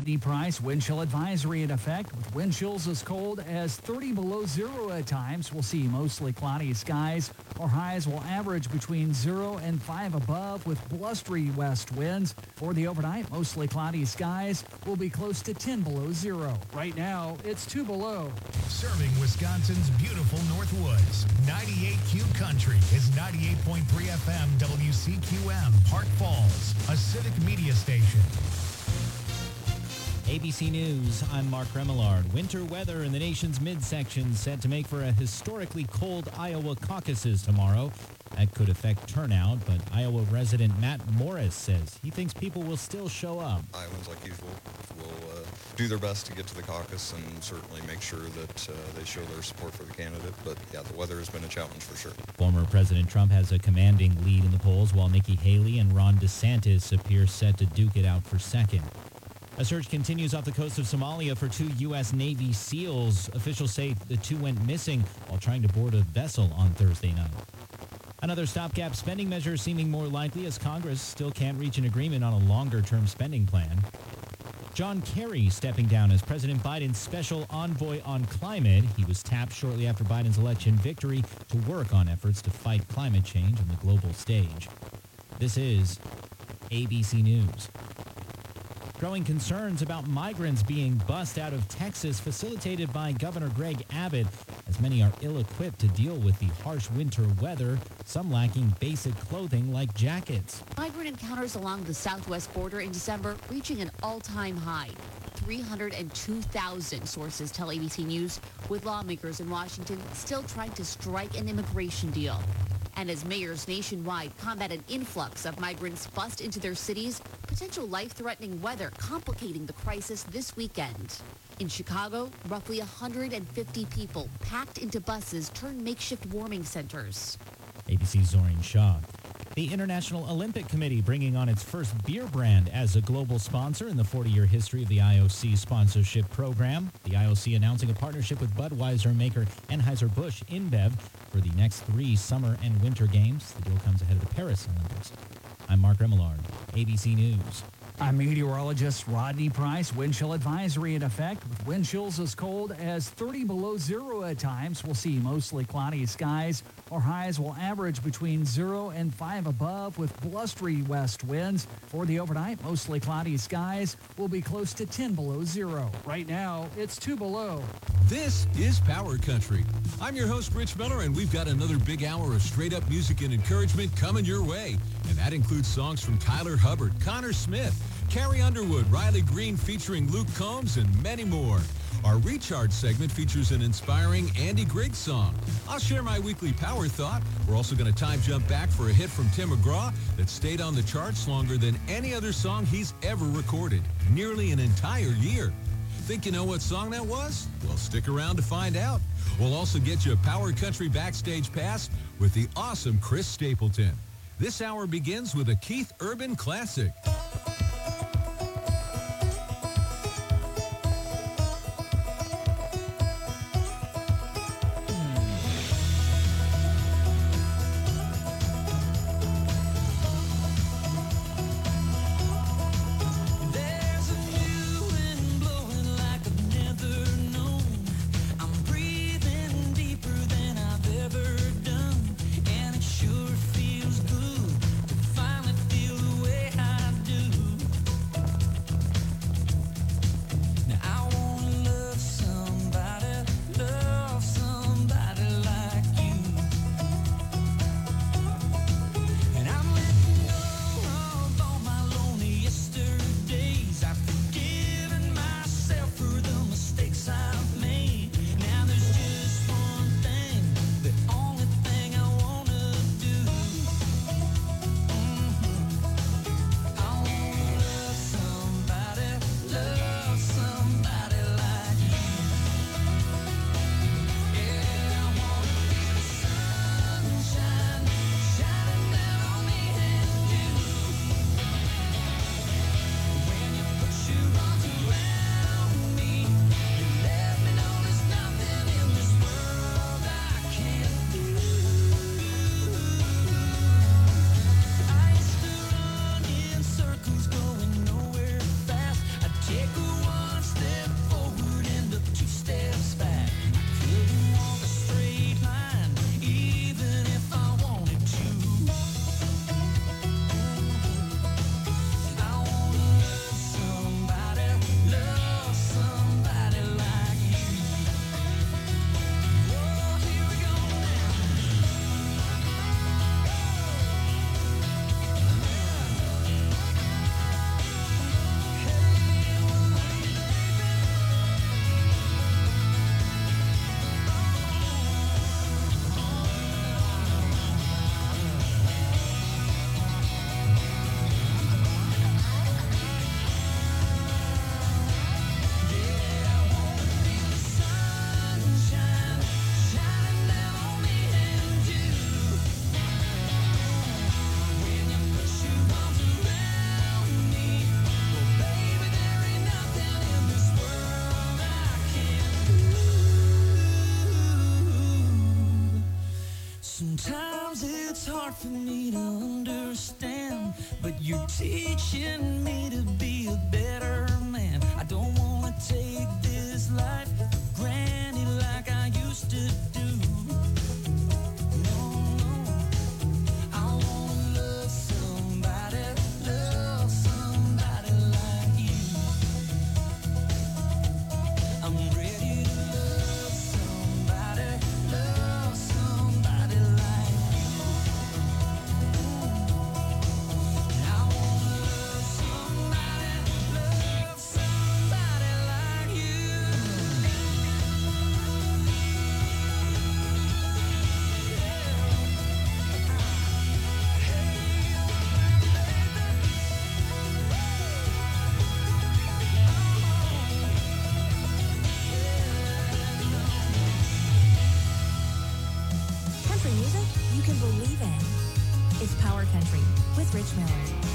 Rodney Price wind chill advisory in effect with wind chills as cold as 30 below zero at times. We'll see mostly cloudy skies. Our highs will average between 0 and 5 above with blustery west winds. For the overnight, mostly cloudy skies will be close to 10 below zero. Right now, it's 2 below. Serving Wisconsin's beautiful Northwoods. 98Q Country is 98.3 FM WCQM, Park Falls, a civic media station. ABC News, I'm Mark Remillard. Winter weather in the nation's midsection set to make for a historically cold Iowa caucuses tomorrow. That could affect turnout, but Iowa resident Matt Morris says he thinks people will still show up. Iowans, like usual, will do their best to get to the caucus and certainly make sure that they show their support for the candidate. But, yeah, the weather has been a challenge for sure. Former President Trump has a commanding lead in the polls, while Nikki Haley and Ron DeSantis appear set to duke it out for second. A search continues off the coast of Somalia for 2 U.S. Navy SEALs. Officials say the 2 went missing while trying to board a vessel on Thursday night. Another stopgap spending measure seeming more likely as Congress still can't reach an agreement on a longer-term spending plan. John Kerry stepping down as President Biden's special envoy on climate. He was tapped shortly after Biden's election victory to work on efforts to fight climate change on the global stage. This is ABC News. Growing concerns about migrants being bussed out of Texas, facilitated by Governor Greg Abbott, as many are ill-equipped to deal with the harsh winter weather, some lacking basic clothing like jackets. Migrant encounters along the southwest border in December reaching an all-time high. 302,000, sources tell ABC News, with lawmakers in Washington still trying to strike an immigration deal. And as mayors nationwide combat an influx of migrants bussed into their cities, potential life-threatening weather complicating the crisis this weekend. In Chicago, roughly 150 people packed into buses turned makeshift warming centers. ABC's Zorin Shah. The International Olympic Committee bringing on its first beer brand as a global sponsor in the 40-year history of the IOC sponsorship program. The IOC announcing a partnership with Budweiser maker Anheuser-Busch InBev for the next 3 summer and winter games. The deal comes ahead of the Paris Olympics. I'm Mark Remillard, ABC News. I'm meteorologist Rodney Price. Wind chill advisory in effect with wind chills as cold as 30 below zero at times. We'll see mostly cloudy skies. Our highs will average between 0 and 5 above with blustery west winds. For the overnight, mostly cloudy skies will be close to 10 below zero. Right now, it's 2 below. This is Power Country. I'm your host, Rich Miller, and we've got another big hour of straight-up music and encouragement coming your way. And that includes songs from Tyler Hubbard, Connor Smith, Carrie Underwood, Riley Green featuring Luke Combs, and many more. Our Recharge segment features an inspiring Andy Griggs song. I'll share my weekly power thought. We're also going to time jump back for a hit from Tim McGraw that stayed on the charts longer than any other song he's ever recorded, nearly an entire year. Think you know what song that was? Well, stick around to find out. We'll also get you a Power Country backstage pass with the awesome Chris Stapleton. This hour begins with a Keith Urban classic. Sure feels good to finally feel the way I do. hard for me to understand, but you're teaching me to be a better man. I don't want to take this life for granted like I used to do. Rich Miller.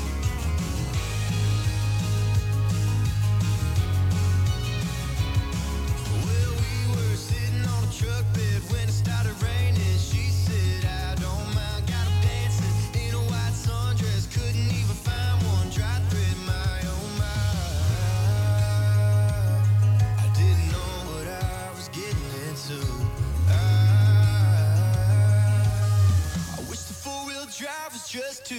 Well, we were sitting on a truck bed when it started raining. She said, I don't mind, got him dancing in a white sundress. Couldn't even find one dry thread, my oh my. I didn't know what I was getting into. I wish the four-wheel drive was just two.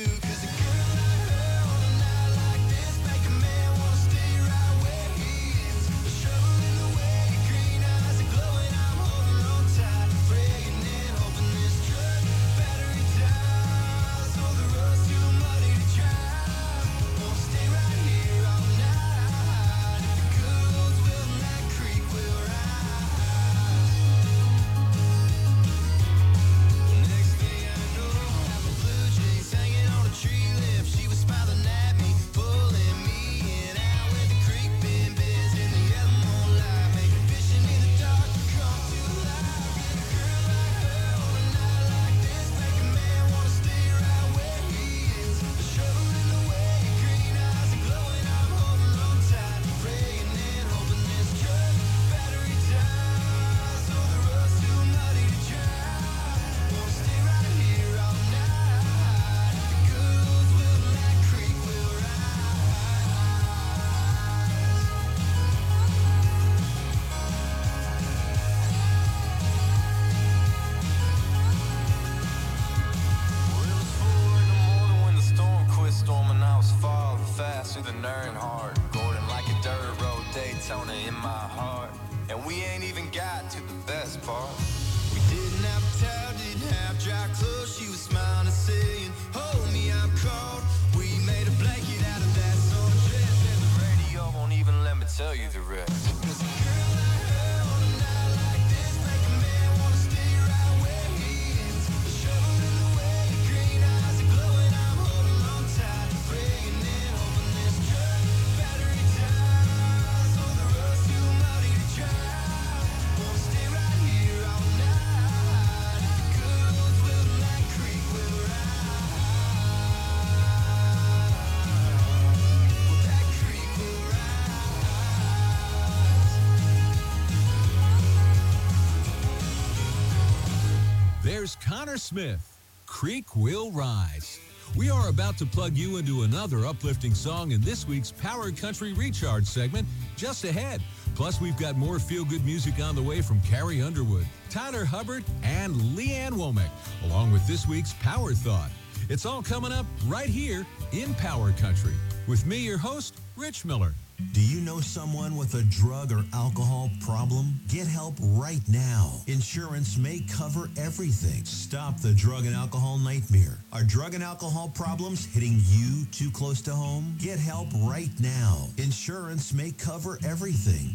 Connor Smith, Creek Will Rise. We are about to plug you into another uplifting song in this week's Power Country Recharge segment just ahead. Plus, we've got more feel-good music on the way from Carrie Underwood, Tyler Hubbard, and Leanne Womack, along with this week's Power Thought. It's all coming up right here in Power Country with me, your host, Rich Miller. Do you know someone with a drug or alcohol problem? Get help right now. Insurance may cover everything. Stop the drug and alcohol nightmare. Are drug and alcohol problems hitting you too close to home? Get help right now. Insurance may cover everything.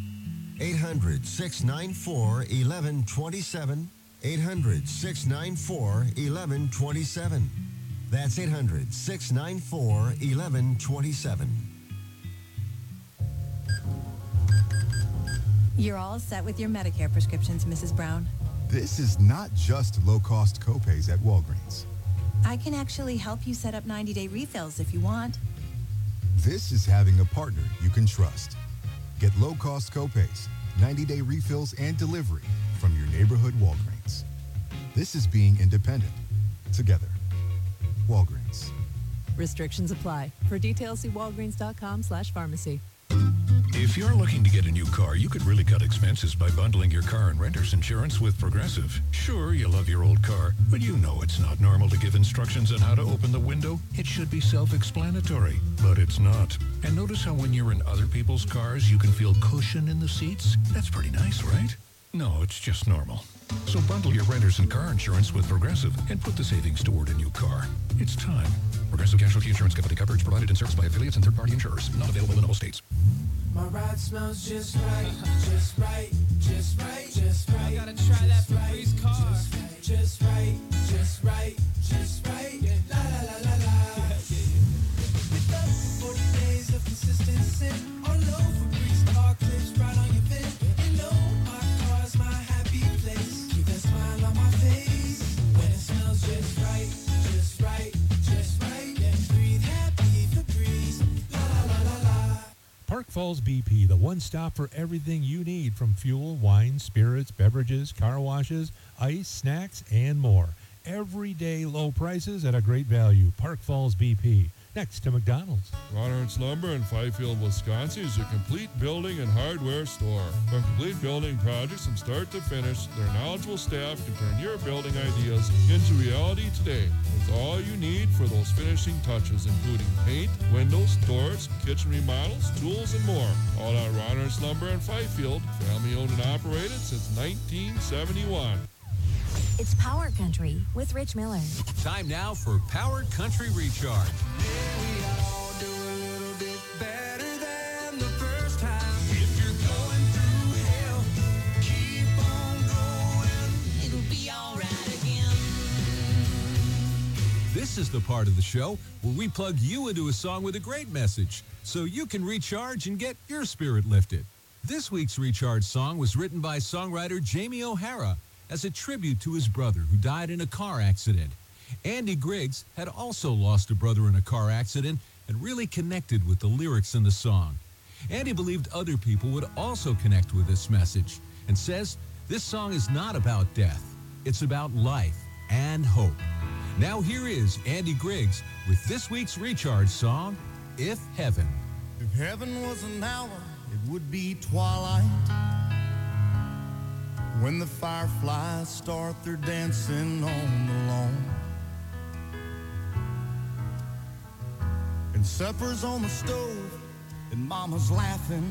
800-694-1127. 800-694-1127. That's 800-694-1127. You're all set with your Medicare prescriptions, Mrs. Brown. This is not just low-cost copays at Walgreens. I can actually help you set up 90-day refills if you want. This is having a partner you can trust. Get low-cost copays, 90-day refills, and delivery from your neighborhood Walgreens. This is being independent, together. Walgreens. Restrictions apply. For details, see walgreens.com/pharmacy. If you're looking to get a new car, you could really cut expenses by bundling your car and renter's insurance with Progressive. Sure, you love your old car, but you know it's not normal to give instructions on how to open the window. It should be self-explanatory, but it's not. And notice how when you're in other people's cars, you can feel cushion in the seats? That's pretty nice, right? No, it's just normal. So bundle your renter's and car insurance with Progressive and put the savings toward a new car. It's time. Progressive Casualty Insurance Company coverage provided in service by affiliates and third-party insurers. Not available in all states. My ride smells just right, just right, just right, just right. I gotta try that Febreze car. Just right, just right, just right. La la la la la. With us 40 days of consistency. All over Febreze car clips right on your fit. You know my car's my happy place. Keep a smile on my face when it smells just right, just right, just right. Then breathe happy Febreze. La la la la la. Park Falls BP, the one stop for everything you need from fuel, wine, spirits, beverages, car washes, ice, snacks, and more. Everyday low prices at a great value. Park Falls BP, next to McDonald's. Ronard's Lumber in Fifield, Wisconsin is your complete building and hardware store. From complete building projects from start to finish, their knowledgeable staff can turn your building ideas into reality today with all you need for those finishing touches, including paint, windows, doors, kitchen remodels, tools, and more. All at Ronard's Lumber in Fifield, family owned and operated since 1971. It's Power Country with Rich Miller. Time now for Power Country Recharge. This is the part of the show where we plug you into a song with a great message so you can recharge and get your spirit lifted. This week's Recharge song was written by songwriter Jamie O'Hara as a tribute to his brother who died in a car accident. Andy Griggs had also lost a brother in a car accident and really connected with the lyrics in the song. Andy believed other people would also connect with this message and says this song is not about death. It's about life and hope. Now here is Andy Griggs with this week's Recharge song, If Heaven. If heaven was an hour, it would be twilight. When the fireflies start their dancing on the lawn. And supper's on the stove, and mama's laughing.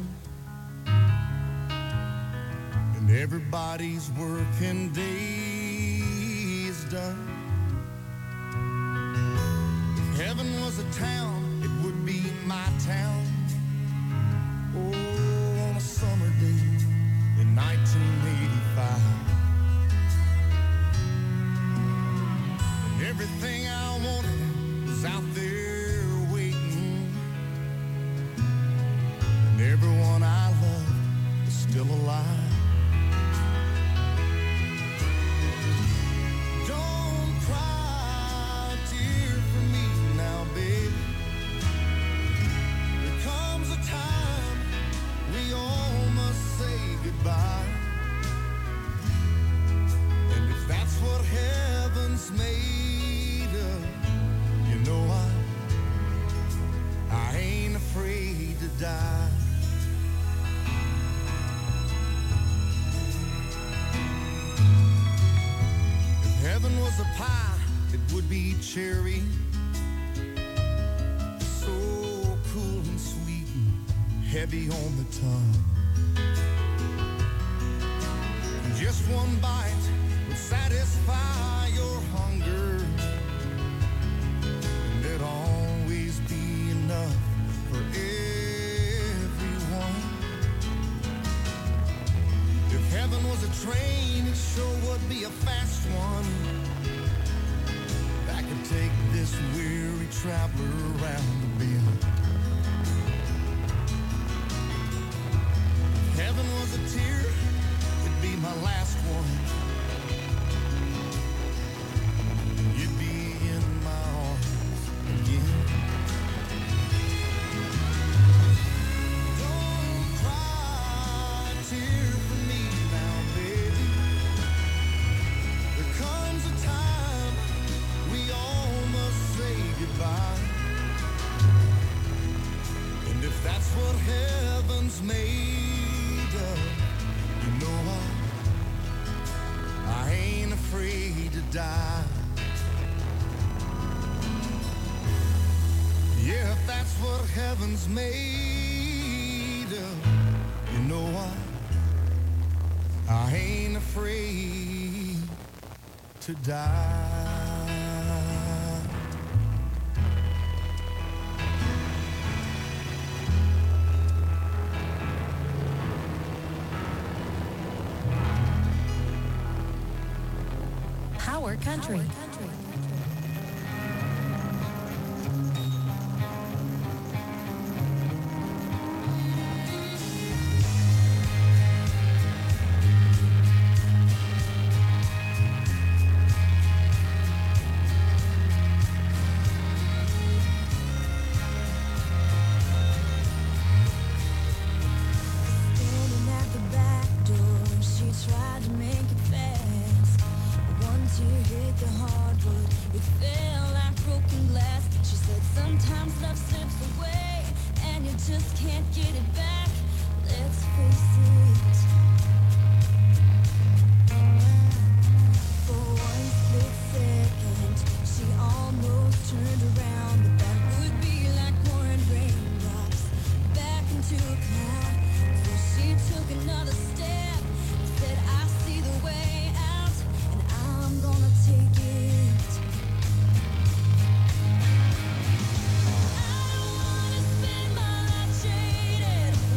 And everybody's working day is done. If heaven was a town, it would be my town. Oh, on a summer day in 1985. And everything I wanted was out there waiting. And everyone I loved is still alive. Don't cry a tear for me now, baby. There comes a time we all must say goodbye. And if that's what heaven's made of, you know I ain't afraid to die. If heaven was a pie, it would be cherry. So cool and sweet and heavy on the tongue. And just one bite would satisfy your hunger. And there'd always be enough for everyone. If heaven was a train, it sure would be a fast one. That could take this weary traveler around the bend. If heaven was a tear, it'd be my last one. You'd be in my arms again. Don't cry a tear for me now, baby. There comes a time we all must say die. Yeah, if that's what heaven's made of, you know what? I ain't afraid to die. Power Country. Standing at the back door, she tried to make it fast. One tear hit the hardwood, it fell like broken glass. She said sometimes love slips away, and you just can't get it back. Let's face it. For one split second, she almost turned around, but that would be like pouring raindrops back into a cloud. So she took another step, said, I see the way out, and I'm gonna take it. I don't wanna spend my life jaded.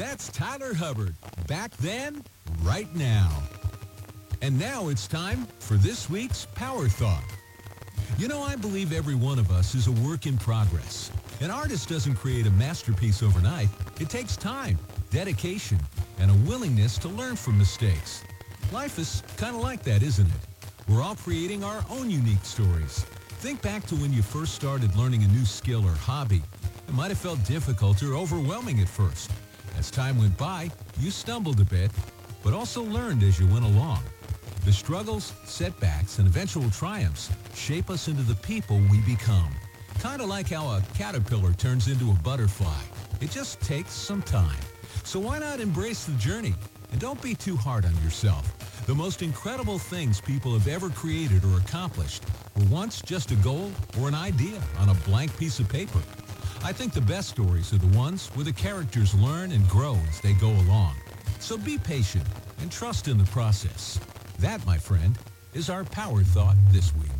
That's Tyler Hubbard. Back then, right now. And now it's time for this week's Power Thought. You know, I believe every one of us is a work in progress. An artist doesn't create a masterpiece overnight. It takes time, dedication, and a willingness to learn from mistakes. Life is kind of like that, isn't it? We're all creating our own unique stories. Think back to when you first started learning a new skill or hobby. It might have felt difficult or overwhelming at first. As time went by, you stumbled a bit, but also learned as you went along. The struggles, setbacks, and eventual triumphs shape us into the people we become. Kind of like how a caterpillar turns into a butterfly. It just takes some time. So why not embrace the journey? And don't be too hard on yourself. The most incredible things people have ever created or accomplished were once just a goal or an idea on a blank piece of paper. I think the best stories are the ones where the characters learn and grow as they go along. So be patient and trust in the process. That, my friend, is our Power Thought this week.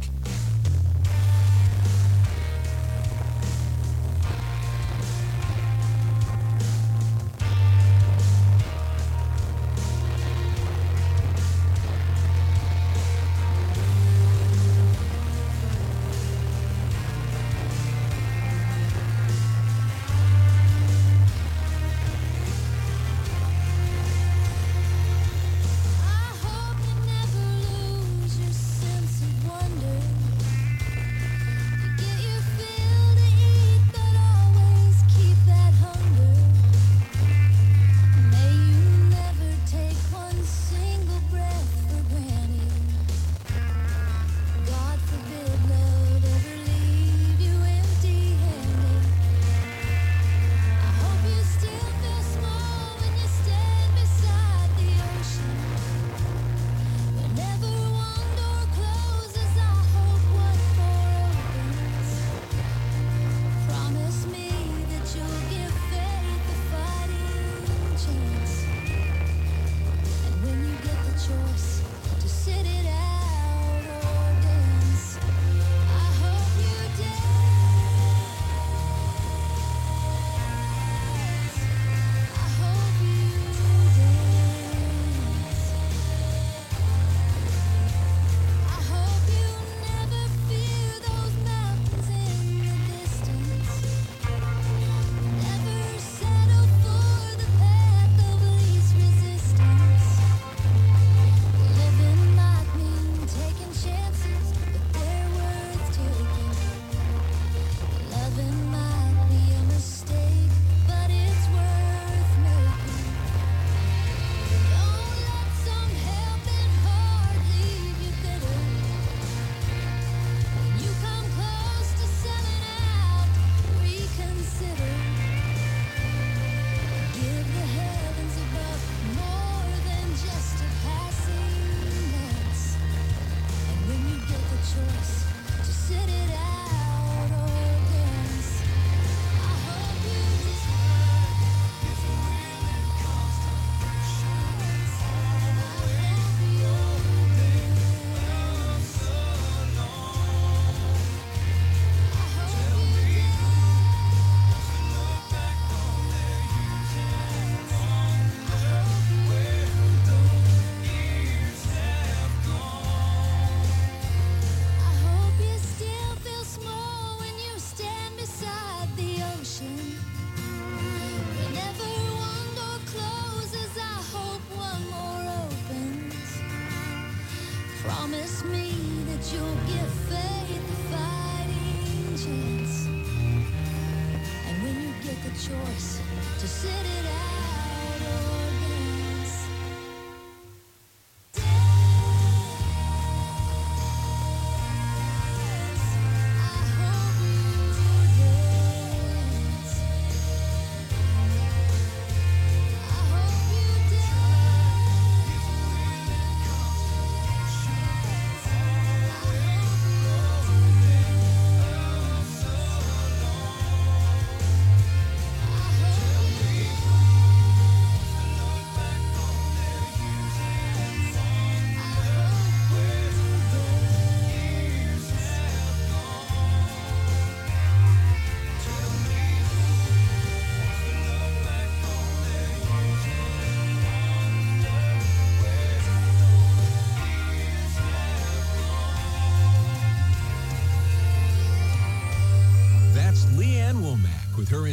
Promise me that you'll give faith a fighting chance. And when you get the choice to sit it out or dance,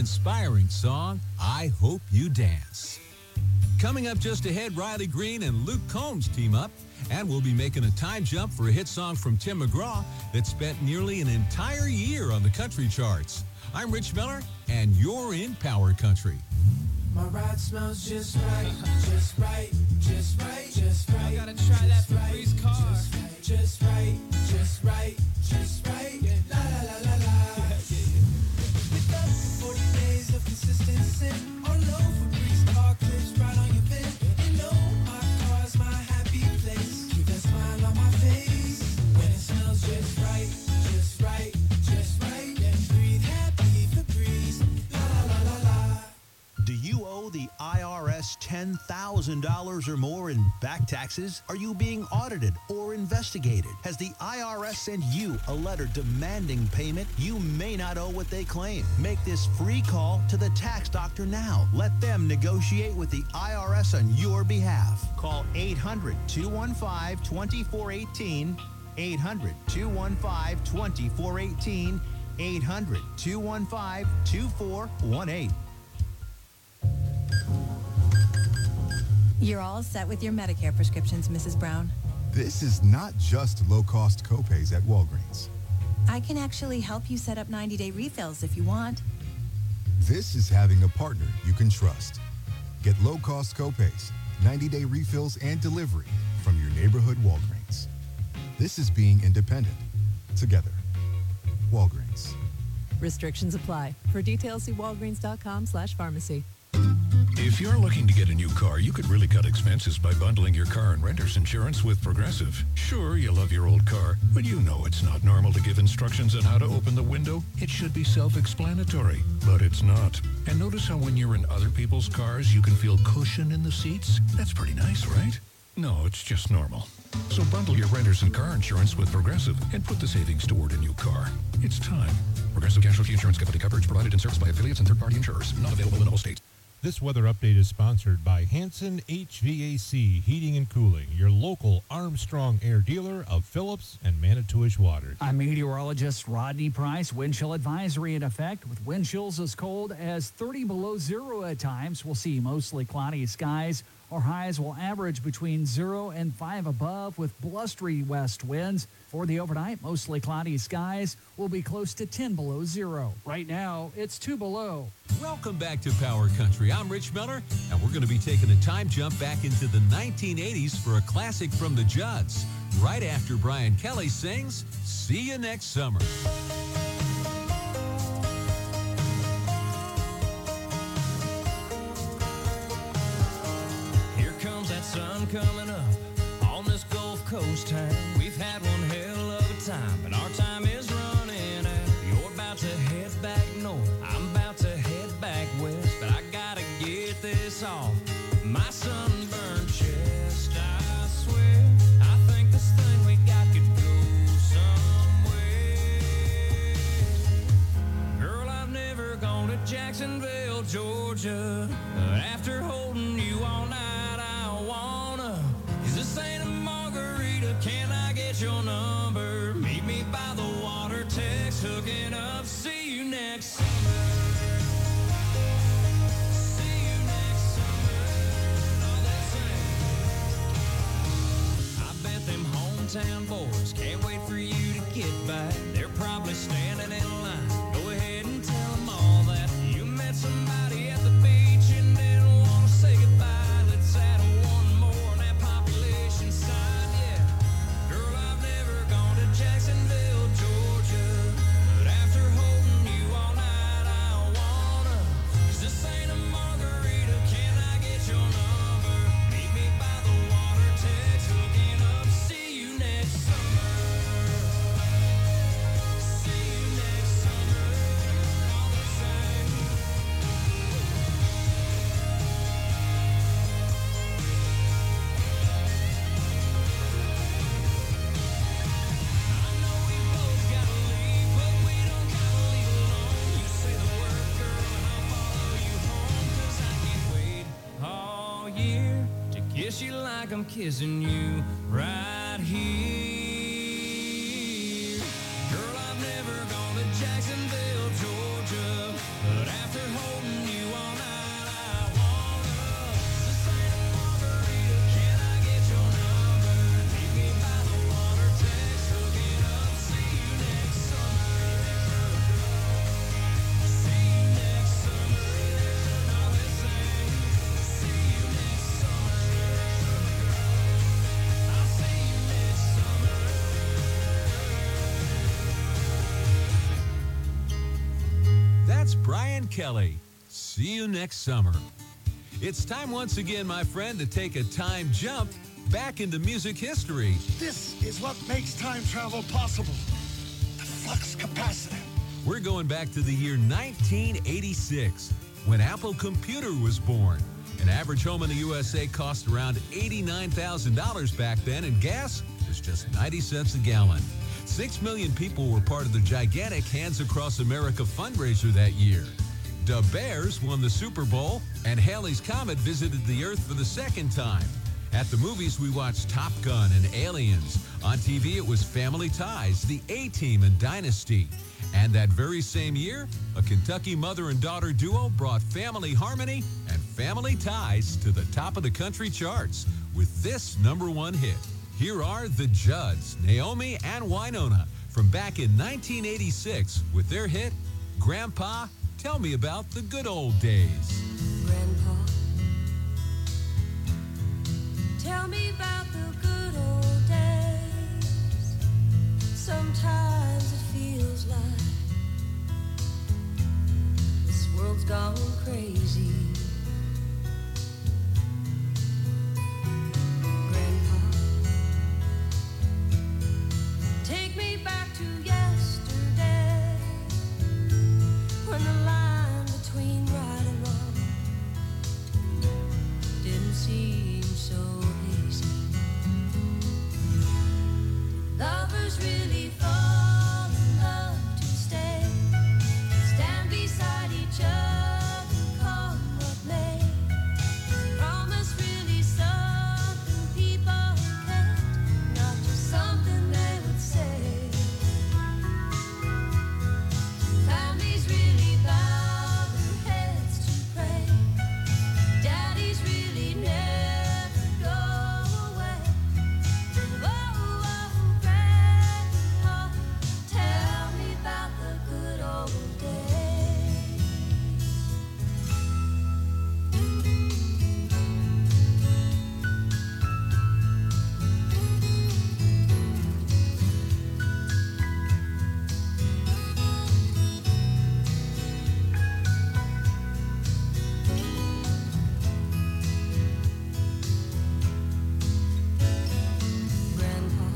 inspiring song, I Hope You Dance. Coming up just ahead, Riley Green and Luke Combs team up, and we'll be making a time jump for a hit song from Tim McGraw that spent nearly an entire year on the country charts. I'm Rich Miller, and you're in Power Country. My ride smells just right, just right, just right, just right. I gotta try that Febreze car. Just right, just right, just right. La la la la la. With us, 40 days of consistency. Our low Febreze car clips right on your vent. You know my car's my happy place. Keep that smile on my face when it smells just right, just right, just right. Then breathe happy Febreze. La la la la la. Do you owe the IRS $10,000 or more in back taxes? Are you being audited or investigated? Has the IRS sent you a letter demanding payment? You may not owe what they claim. Make this free call to the tax doctor now. Let them negotiate with the IRS on your behalf. Call 800-215-2418, 800-215-2418, 800-215-2418. You're all set with your Medicare prescriptions, Mrs. Brown. This is not just low-cost copays at Walgreens. I can actually help you set up 90-day refills if you want. This is having a partner you can trust. Get low-cost copays, 90-day refills, and delivery from your neighborhood Walgreens. This is being independent. Together. Walgreens. Restrictions apply. For details, see walgreens.com/pharmacy. If you're looking to get a new car, you could really cut expenses by bundling your car and renter's insurance with Progressive. Sure, you love your old car, but you know it's not normal to give instructions on how to open the window. It should be self-explanatory, but it's not. And notice how when you're in other people's cars, you can feel cushion in the seats? That's pretty nice, right? No, it's just normal. So bundle your renter's and car insurance with Progressive and put the savings toward a new car. It's time. Progressive Casualty Insurance Company coverage provided in service by affiliates and third-party insurers. Not available in all states. This weather update is sponsored by Hanson HVAC Heating and Cooling, your local Armstrong Air dealer of Phillips and Manitowish waters. I'm meteorologist Rodney Price. Wind chill advisory in effect with wind chills as cold as 30 below zero at times. We'll see mostly cloudy skies. Our highs will average between 0 and 5 above with blustery west winds. For the overnight, mostly cloudy skies will be close to 10 below zero. Right now, it's 2 below. Welcome back to Power Country. I'm Rich Miller, and we're going to be taking a time jump back into the 1980s for a classic from the Judds, right after Brian Kelly sings See You Next Summer. Sun coming up on this Gulf Coast town. We've had one hell of a time, but our time is running out. You're about to head back north, I'm about to head back west, but I gotta get this off my sunburned chest. I swear, I think this thing we got could go somewhere. Girl, I've never gone to Jacksonville, Georgia, but after holding you all night, Santa Margarita, can I get your number? Meet me by the water, text, hooking up. See you next summer. See you next summer. All that same. I bet them hometown boys can't wait for you to get back. They're probably standing in line. Go ahead and tell them all that you met somebody at the beach and didn't want to say goodbye. Let's add one more. Jacksonville, Georgia, but after holding you all night, I wanna, 'cause this ain't a margarita, can I get your number? Meet me by the water, text, hooking up, see you next summer. See you next summer, all the same. Kiss you like I'm kissing you right here. Girl, I've never gone to Jacksonville, Georgia, but after Brian Kelly. See you next summer. It's time once again, my friend, to take a time jump back into music history. This is what makes time travel possible. The flux capacitor. We're going back to the year 1986, when Apple Computer was born. An average home in the USA cost around $89,000 back then, and gas was just 90 cents a gallon. 6 million people were part of the gigantic Hands Across America fundraiser that year. The Bears won the Super Bowl, and Halley's Comet visited the Earth for the second time. At the movies, we watched Top Gun and Aliens. On TV, it was Family Ties, The A-Team, and Dynasty. And that very same year, a Kentucky mother and daughter duo brought Family Harmony and Family Ties to the top of the country charts with this #1 hit. Here are the Judds, Naomi and Winona, from back in 1986 with their hit, Grandpa, Tell Me About the Good Old Days. Grandpa, tell me about the good old days. Sometimes it feels like this world's gone crazy. Grandpa, take me back to yesterday, when the line between right and wrong didn't seem so hazy. Did lovers really fall in love to stay, stand beside each other, come what may? Is promise really something people can't, not just something they would say? Families really bow their heads to pray. Daddies really never go away. Oh, oh, Grandpa, tell me about the good old days. Grandpa,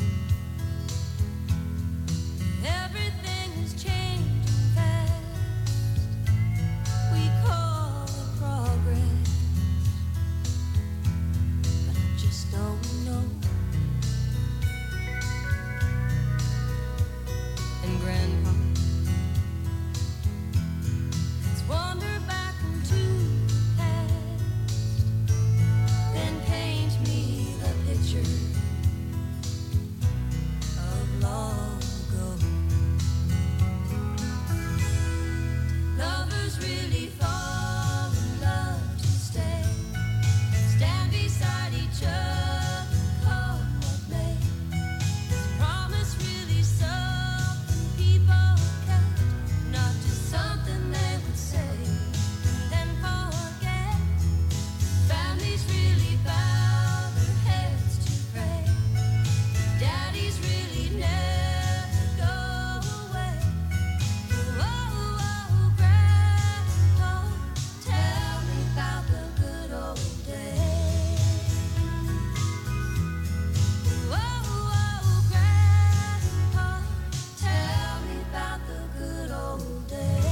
everything is changing fast. We call it progress, but I just don't know. And Grandpa, let's wander back into the past, then paint me the picture of long ago. Lovers really fall in love to stay, stand beside each other, come what may? Is promise really something people can't, not just something they would say, then forget? Families really bow their heads to pray. Daddies really never go away. Oh, oh, Grandpa, tell me about the good old days. Oh, oh, Grandpa, tell me about the good old days.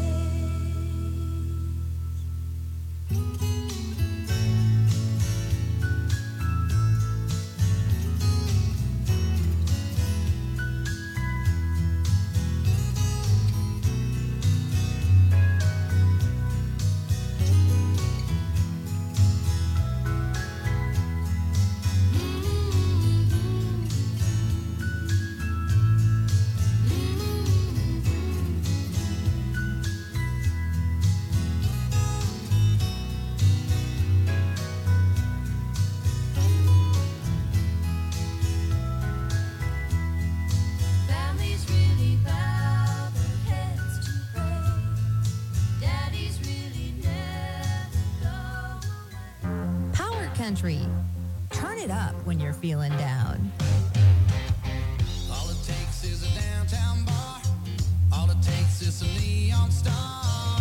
Families really bow their heads to pray. Daddies really never go away. Power Country. Turn it up when you're feeling down. All it takes is a downtown bar. All it takes is some neon stars.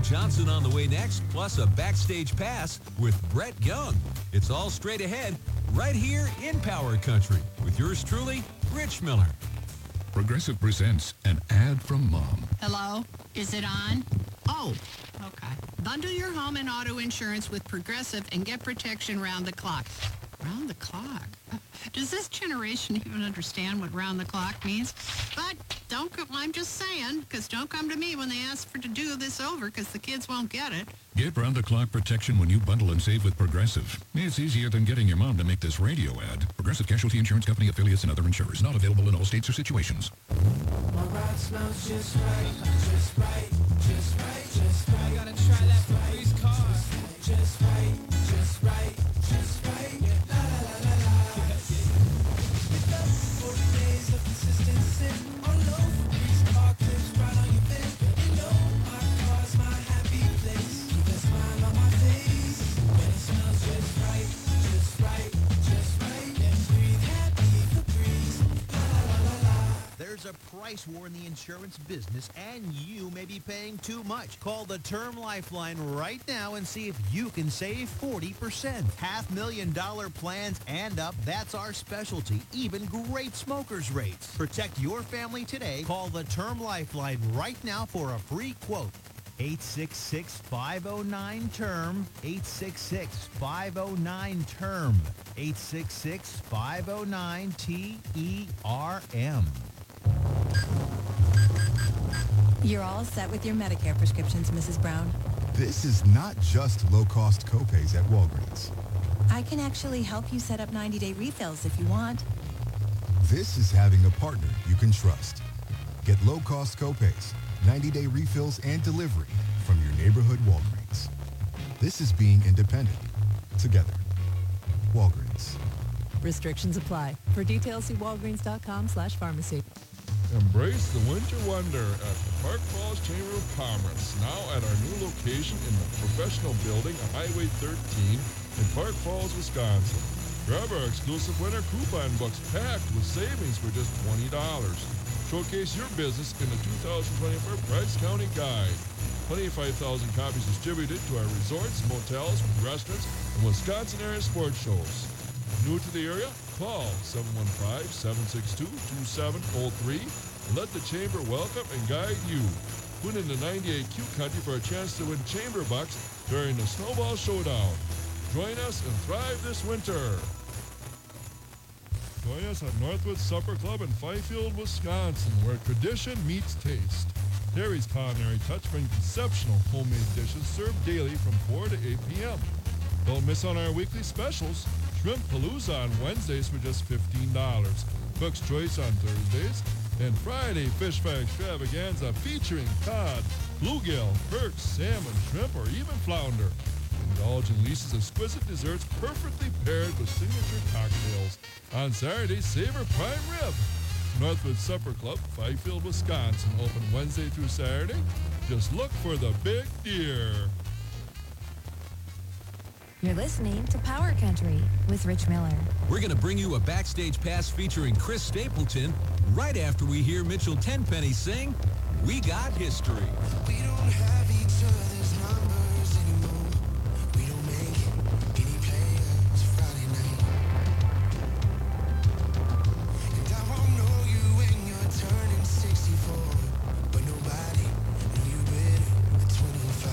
Johnson on the way next, plus a backstage pass with Brett Young. It's all straight ahead, right here in Power Country, with yours truly, Rich Miller. Progressive presents an ad from Mom. Hello? Is it on? Oh, okay. Bundle your home and auto insurance with Progressive and get protection round the clock. Round the clock? Does this generation even understand what round the clock means? But don't go, I'm just saying, because don't come to me when they ask to do this over, because the kids won't get it. Get round-the-clock protection when you bundle and save with Progressive. It's easier than getting your mom to make this radio ad. Progressive Casualty Insurance Company, affiliates, and other insurers. Not available in all states or situations. My ride smells just right, just right, just right, just right. You gotta try that Febreze car. Just right, just right, just right. La la la la la. It's up 40 days of consistency. All over Febreze car clips right on your face. You know my car's my happy place. Keep a smile on my face when it smells just right, just right, just right. And breathe happy Febreze. La la la la la. There's a price war in the insurance business, and you may be paying too much. Call the Term Lifeline right now and see if you can save 40%. $500,000 plans and up, that's our specialty. Even great smokers rates. Protect your family today. Call the Term Lifeline right now for a free quote. 866-509-TERM. 866-509-TERM. 866-509-TERM. You're all set with your Medicare prescriptions, Mrs. Brown. This is not just low-cost copays at Walgreens. I can actually help you set up 90-day refills if you want. This is having a partner you can trust. Get low-cost copays, 90-day refills, and delivery from your neighborhood Walgreens. This is being independent. Together. Walgreens. Restrictions apply. For details, see walgreens.com/pharmacy. Embrace the winter wonder at the Park Falls Chamber of Commerce, now at our new location in the professional building on Highway 13 in Park Falls, Wisconsin. Grab our exclusive winter coupon books packed with savings for just $20. Showcase your business in the 2024 Price County Guide. 25,000 copies distributed to our resorts, motels, restaurants, and Wisconsin area sports shows. New to the area? Call 715-762-2703 and let the Chamber welcome and guide you. Tune in to 98Q Country for a chance to win Chamber Bucks during the Snowball Showdown. Join us and thrive this winter. Join us at Northwood Supper Club in Fifield, Wisconsin, where tradition meets taste. Terry's Culinary Touch brings exceptional homemade dishes served daily from 4 to 8 p.m. Don't miss on our weekly specials. Shrimp Palooza on Wednesdays for just $15. Cook's Choice on Thursdays. And Friday Fish Fry Extravaganza featuring cod, bluegill, perch, salmon, shrimp, or even flounder. Indulge in Lisa's exquisite desserts perfectly paired with signature cocktails. On Saturday, savor prime rib. Northwood Supper Club, Fifield, Wisconsin. Open Wednesday through Saturday. Just look for the big deer. You're listening to Power Country with Rich Miller. We're going to bring you a backstage pass featuring Chris Stapleton right after we hear Mitchell Tenpenny sing, We Got History. We don't have each other's numbers anymore. We don't make any plans Friday night. And I won't know you when you're turning 64, but nobody knew you better at 25.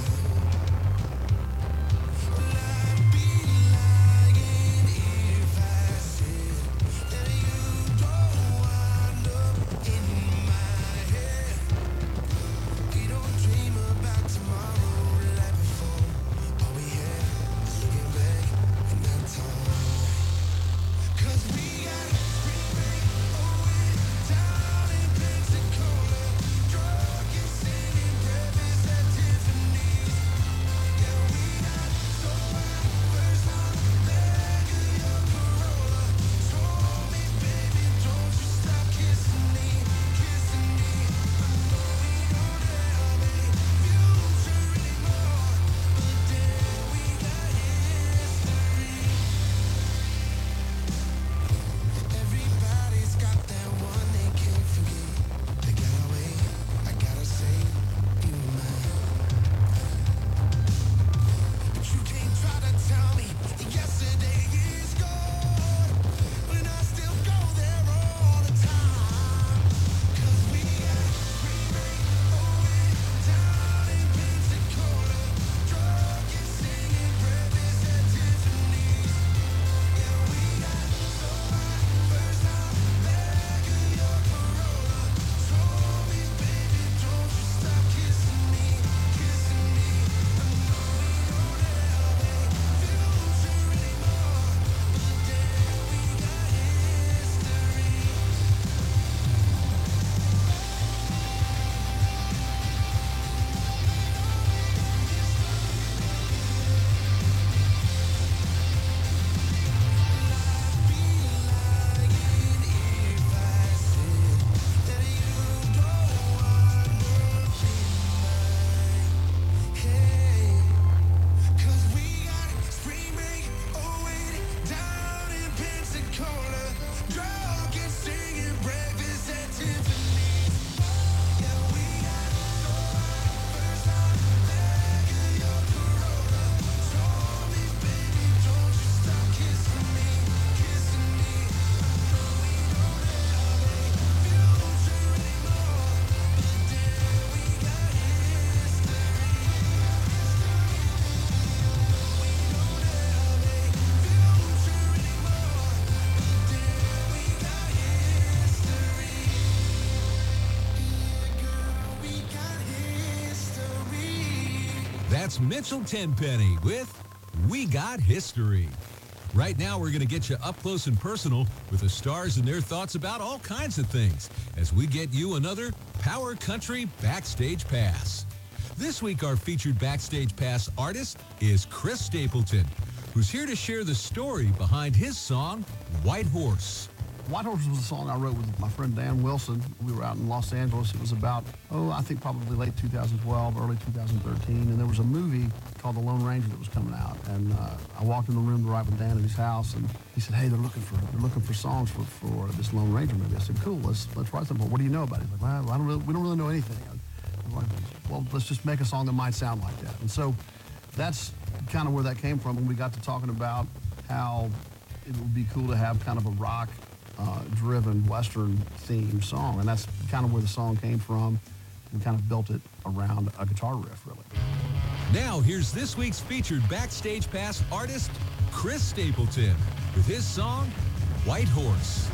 That's Mitchell Tenpenny with We Got History. Right now, we're going to get you up close and personal with the stars and their thoughts about all kinds of things as we get you another Power Country Backstage Pass. This week, our featured Backstage Pass artist is Chris Stapleton, who's here to share the story behind his song, White Horse. White Horse was a song I wrote with my friend Dan Wilson. We were out in Los Angeles. It was about, I think probably late 2012, early 2013. And there was a movie called The Lone Ranger that was coming out. And I walked in the room to write with Dan at his house, and he said, "Hey, they're looking for songs for this Lone Ranger movie." I said, "Cool, let's write something. What do you know about it?" He's like, "Well, we don't really know anything." I'm like, "Well, let's just make a song that might sound like that." And so that's kind of where that came from. And we got to talking about how it would be cool to have kind of a rock driven Western theme song, and that's kind of where the song came from. We kind of built it around a guitar riff, really. Now, here's this week's featured Backstage Pass artist, Chris Stapleton, with his song, White Horse.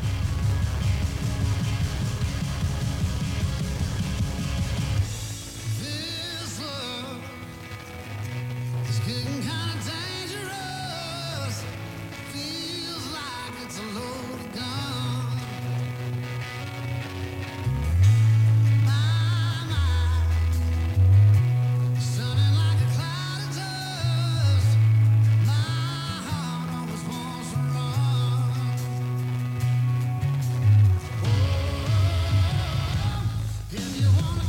This love is getting kind of dangerous. Feels like it's a loaded gun. My mind sounding like a cloud of dust. My heart always wants to run. Oh, if you wanna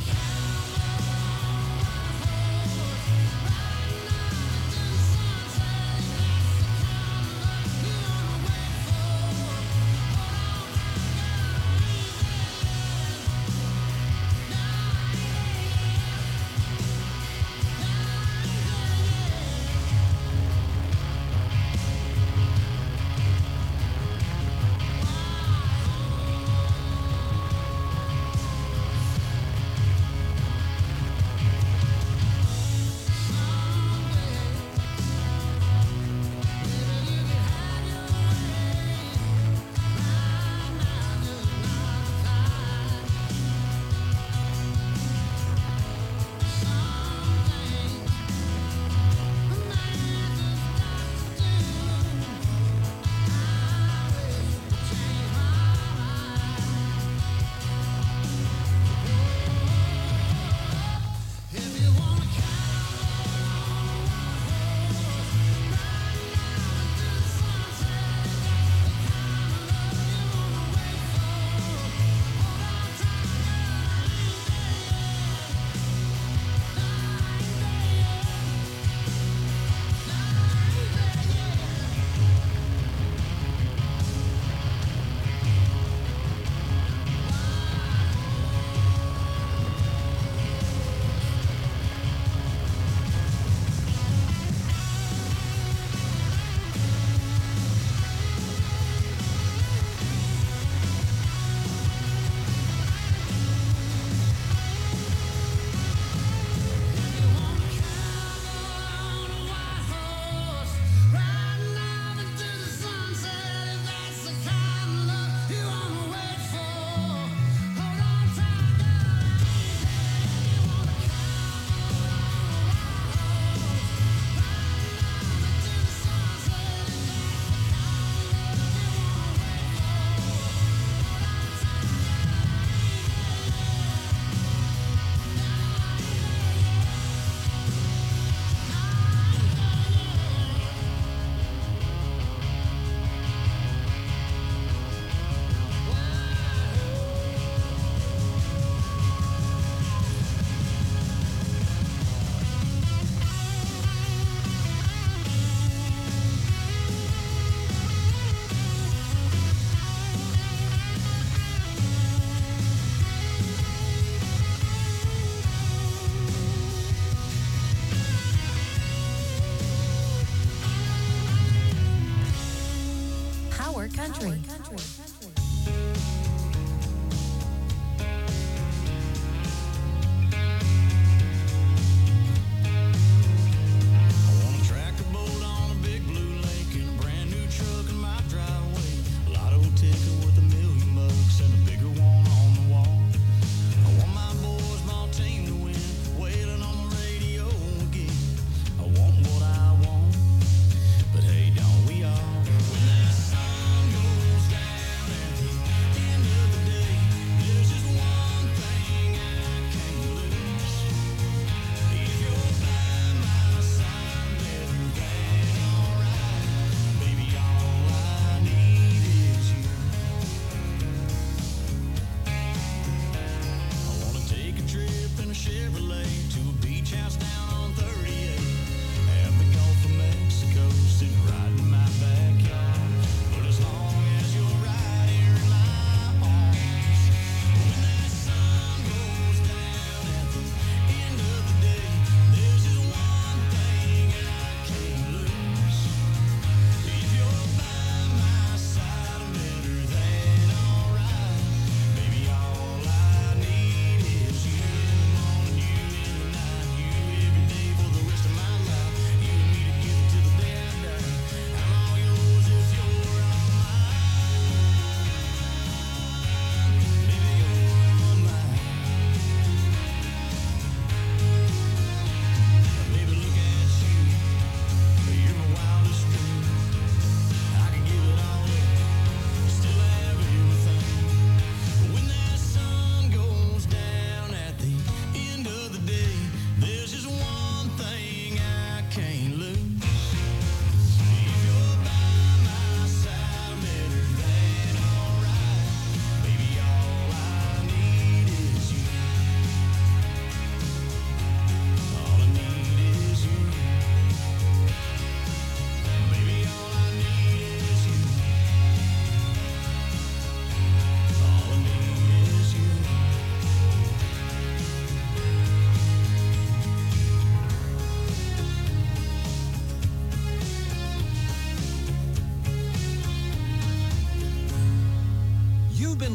Country.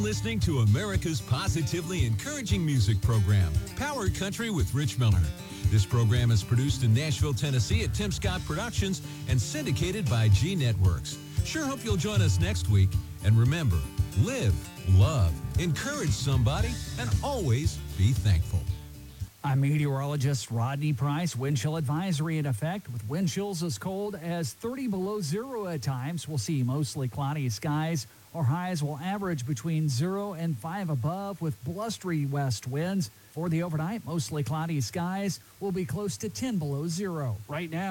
listening to America's positively encouraging music program, Power Country with Rich Miller. This program is produced in Nashville, Tennessee at Tim Scott Productions and syndicated by G Networks. Sure hope you'll join us next week. And remember, live, love, encourage somebody, and always be thankful. I'm meteorologist Rodney Price. Wind chill advisory in effect with wind chills as cold as 30 below zero at times. We'll see mostly cloudy skies. Our highs will average between 0 and 5 above with blustery west winds. For the overnight, mostly cloudy skies will be close to 10 below zero. Right now,